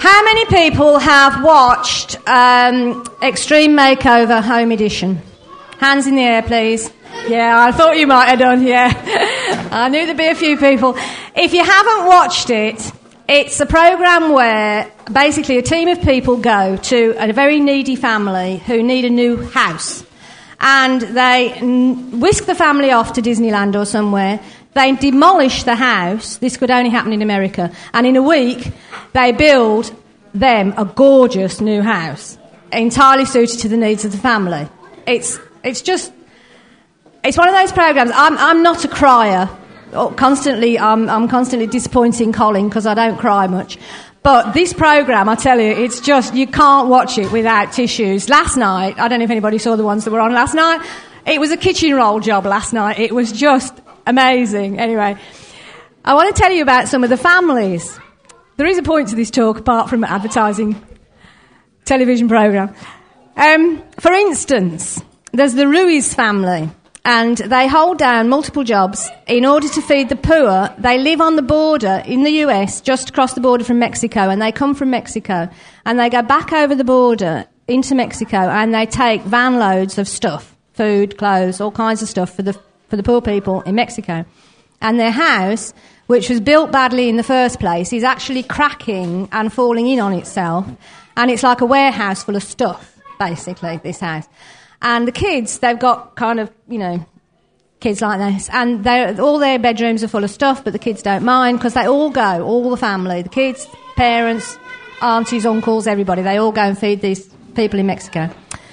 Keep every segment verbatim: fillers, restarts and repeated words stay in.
How many people have watched um, Extreme Makeover Home Edition? Hands in the air, please. Yeah, I thought you might have done, yeah. I knew there'd be a few people. If you haven't watched it, it's a programme where basically a team of people go to a very needy family who need a new house. And they n- whisk the family off to Disneyland or somewhere. They demolish the house. This could only happen in America. And in a week, they build them a gorgeous new house, entirely suited to the needs of the family. It's it's just... It's one of those programmes. I'm I'm not a crier. Constantly, I'm I'm constantly disappointing Colin because I don't cry much. But this programme, I tell you, it's just, you can't watch it without tissues. Last night, I don't know if anybody saw the ones that were on last night. It was a kitchen roll job last night. It was just amazing. Anyway, I want to tell you about some of the families. There is a point to this talk apart from advertising television programme. Um, for instance, there's the Ruiz family. And they hold down multiple jobs in order to feed the poor. They live on the border in the U S, just across the border from Mexico, and they come from Mexico. And they go back over the border into Mexico, and they take van loads of stuff, food, clothes, all kinds of stuff for the for the poor people in Mexico. And their house, which was built badly in the first place, is actually cracking and falling in on itself. And it's like a warehouse full of stuff, basically, this house. And the kids, they've got kind of, you know, kids like this. And all their bedrooms are full of stuff, but the kids don't mind because they all go, all the family, the kids, parents, aunties, uncles, everybody. They all go and feed these people in Mexico.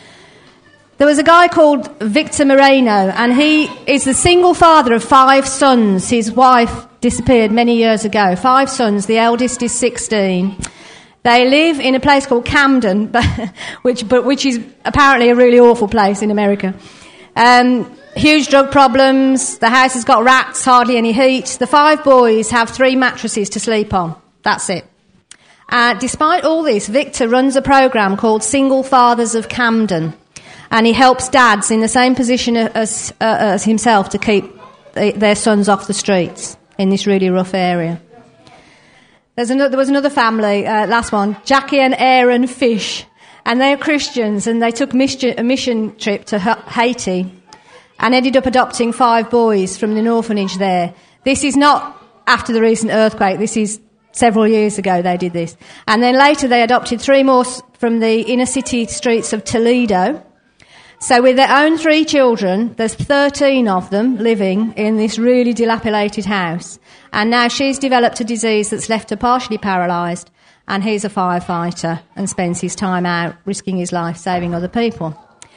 There was a guy called Victor Moreno, and he is the single father of five sons. His wife disappeared many years ago. Five sons. The eldest is sixteen. They live in a place called Camden, but, which, but which is apparently a really awful place in America. Um, huge drug problems. The house has got rats, hardly any heat. The five boys have three mattresses to sleep on. That's it. Uh, despite all this, Victor runs a programme called Single Fathers of Camden, and he helps dads in the same position as, uh, as himself to keep the, their sons off the streets in this really rough area. There's another, there was another family, uh, last one, Jackie and Aaron Fish, and they're Christians, and they took mission, a mission trip to Haiti and ended up adopting five boys from an orphanage there. This is not after the recent earthquake, this is several years ago they did this. And then later they adopted three more from the inner city streets of Toledo. So with their own three children, there's thirteen of them living in this really dilapidated house. And now she's developed a disease that's left her partially paralysed, and he's a firefighter and spends his time out risking his life saving other people.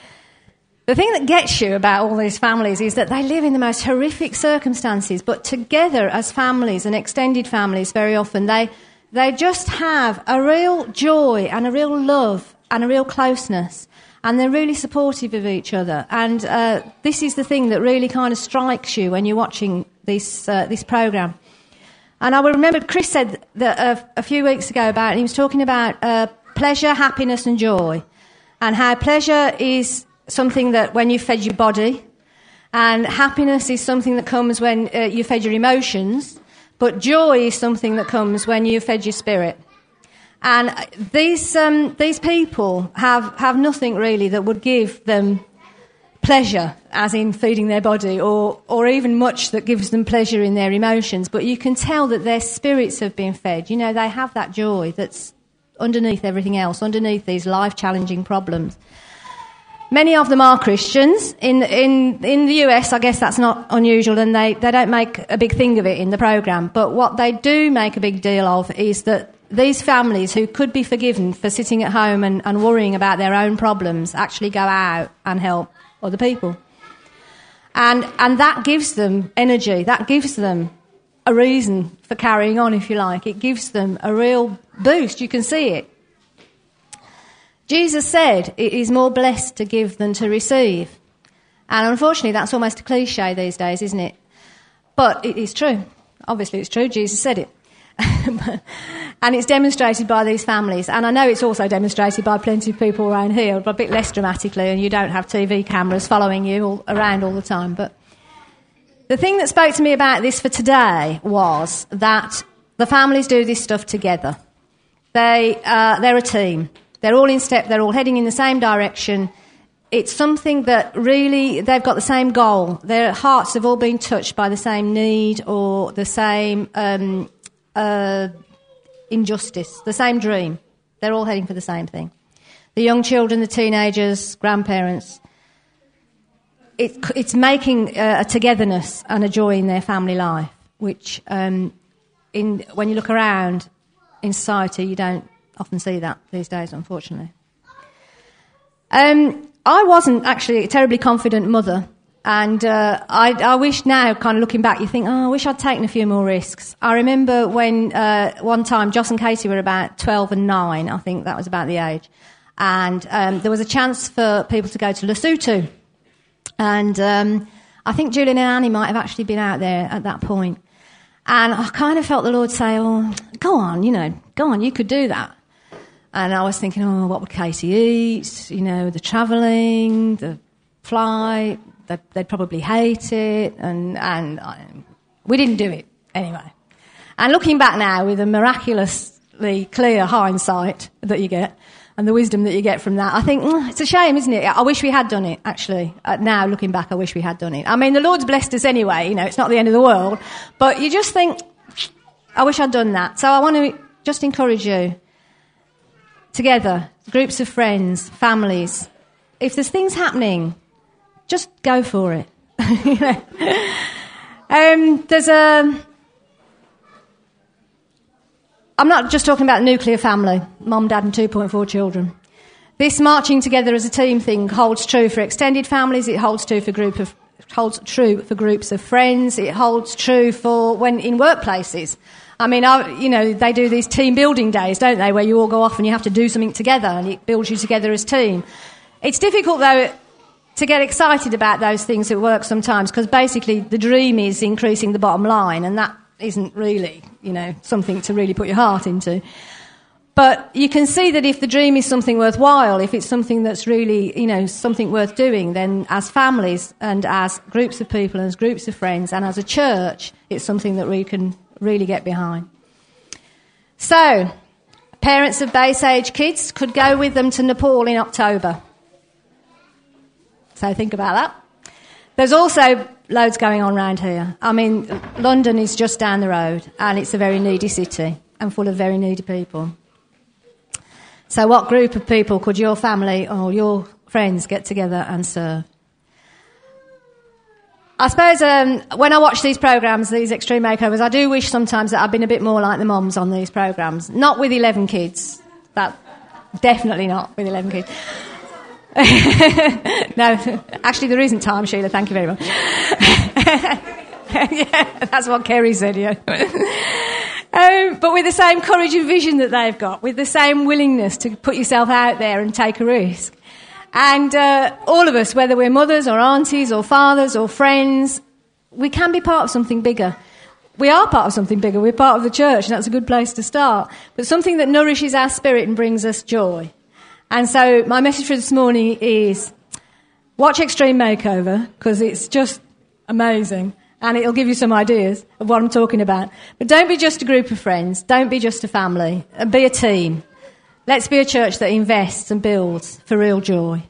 The thing that gets you about all these families is that they live in the most horrific circumstances, but together as families and extended families very often, they, they just have a real joy and a real love and a real closeness. And they're really supportive of each other. And uh, this is the thing that really kind of strikes you when you're watching this uh, this programme. And I will remember Chris said that uh, a few weeks ago about, he was talking about uh, pleasure, happiness and joy. And how pleasure is something that when you fed your body, and happiness is something that comes when uh, you fed your emotions, but joy is something that comes when you fed your spirit. And these um, these people have, have nothing really that would give them pleasure, as in feeding their body, or, or even much that gives them pleasure in their emotions. But you can tell that their spirits have been fed. You know, they have that joy that's underneath everything else, underneath these life-challenging problems. Many of them are Christians. In in in the U S, I guess that's not unusual, and they, they don't make a big thing of it in the programme. But what they do make a big deal of is that these families who could be forgiven for sitting at home and, and worrying about their own problems actually go out and help other people. And and that gives them energy, that gives them a reason for carrying on, if you like. It gives them a real boost, you can see it. Jesus said it is more blessed to give than to receive. And unfortunately that's almost a cliche these days, isn't it? But it is true. Obviously it's true, Jesus said it. And it's demonstrated by these families. And I know it's also demonstrated by plenty of people around here, but a bit less dramatically, and you don't have T V cameras following you all around all the time. But the thing that spoke to me about this for today was that the families do this stuff together. They, uh, they're a team. They're all in step. They're all heading in the same direction. It's something that really, they've got the same goal. Their hearts have all been touched by the same need or the same um, uh, injustice, the same dream. They're all heading for the same thing. The young children, the teenagers, grandparents, it, it's making a, a togetherness and a joy in their family life, which um, in, when you look around in society, you don't often see that these days, unfortunately. Um, I wasn't actually a terribly confident mother, and uh, I, I wish now, kind of looking back, you think, oh, I wish I'd taken a few more risks. I remember when uh, one time Joss and Katie were about twelve and nine, I think that was about the age, and um, there was a chance for people to go to Lesotho, and um, I think Julian and Annie might have actually been out there at that point, and I kind of felt the Lord say, oh, go on, you know, go on, you could do that. And I was thinking, oh, what would Katie eat? You know, the travelling, the flight, they'd, they'd probably hate it. And, and I, we didn't do it anyway. And looking back now with a miraculously clear hindsight that you get and the wisdom that you get from that, I think, mm, it's a shame, isn't it? I wish we had done it, actually. Uh, now, looking back, I wish we had done it. I mean, the Lord's blessed us anyway, you know, it's not the end of the world. But you just think, I wish I'd done that. So I want to just encourage you. Together, groups of friends, families. If there's things happening, just go for it. You know? um, there's a... I'm not just talking about nuclear family, mum, dad and two point four children. This marching together as a team thing holds true for extended families, it holds true for group of holds true for groups of friends, it holds true for when in workplaces. I mean, I, you know, they do these team building days, don't they, where you all go off and you have to do something together and it builds you together as a team. It's difficult, though, to get excited about those things at work sometimes because basically the dream is increasing the bottom line and that isn't really, you know, something to really put your heart into. But you can see that if the dream is something worthwhile, if it's something that's really, you know, something worth doing, then as families and as groups of people and as groups of friends and as a church, it's something that we can really get behind. So, parents of base age kids could go with them to Nepal in October. So think about that. There's also loads going on around here. I mean, London is just down the road and it's a very needy city and full of very needy people. So what group of people could your family or your friends get together and serve? I suppose um, when I watch these programmes, these extreme makeovers, I do wish sometimes that I'd been a bit more like the moms on these programmes. Not with eleven kids. That definitely not with eleven kids. No, actually there isn't time, Sheila, thank you very much. Yeah, that's what Kerry said, yeah. Um, but with the same courage and vision that they've got, with the same willingness to put yourself out there and take a risk. And uh, all of us, whether we're mothers or aunties or fathers or friends, we can be part of something bigger. We are part of something bigger. We're part of the church, and that's a good place to start. But something that nourishes our spirit and brings us joy. And so my message for this morning is watch Extreme Makeover, because it's just amazing. And it'll give you some ideas of what I'm talking about. But don't be just a group of friends. Don't be just a family. Be a team. Let's be a church that invests and builds for real joy.